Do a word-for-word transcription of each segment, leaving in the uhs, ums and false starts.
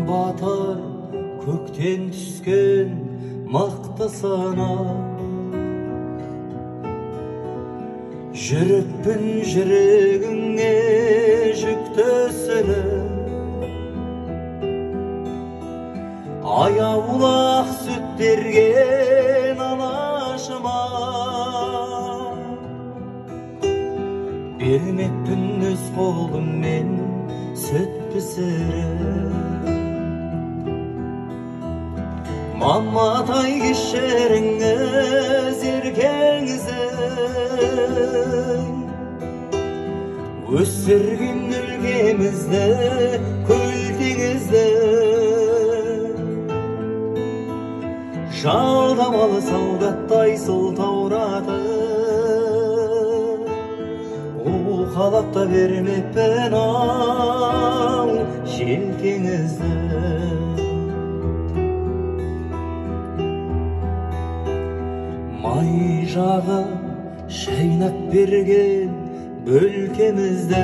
батыр көктен түскен мықты сына. Жүріппін жүрегіңе жүкті сіліп, аяулақ сүт берген анашыма. Бермеппін өз қолыммен сүт пісіріп. Маматай кешіріңіз еркеңізді, өсірген үлкемізді, көлтеңізді. Жалдамалы солдаттай сылтауратып, уқалап та бермеппін ау желкеңізді. Май жағы шайнап берген бөлкемізді,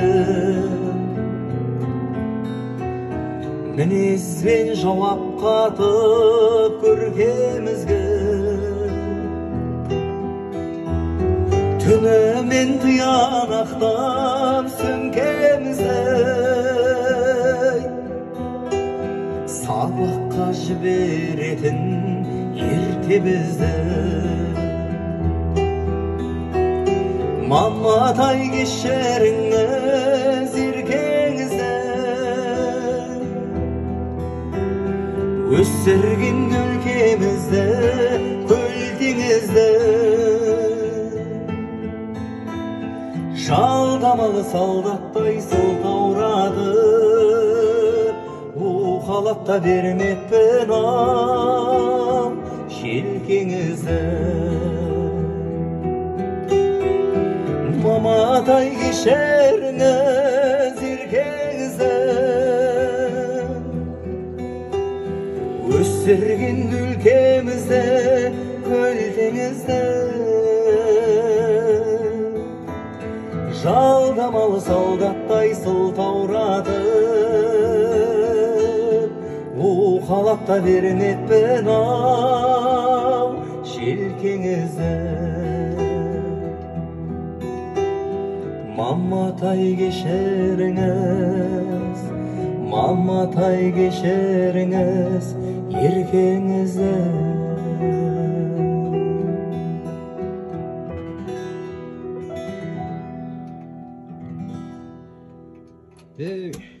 мінезбен жауап қатып көркемізге. Түнімен тиянақтап сөмкемізді, сабаққа жіберетін ертебізді. Маматай кешіріңіз еркеңізді, өсірген өлкемізді, көлтеңізді. Жалдамалы солдаттай сылтауратып, уқалап та бермеппін ау желкеңізді. Маматай кешіріңіз еркеңізді, өсірген өлкемізді, көлтеңізді. Жалдамалы солдаттай сылтауратып, уқалап та бермеппін ау желкеңізді. Маматай кешіріңіз, маматай кешіріңіз еркеңізді.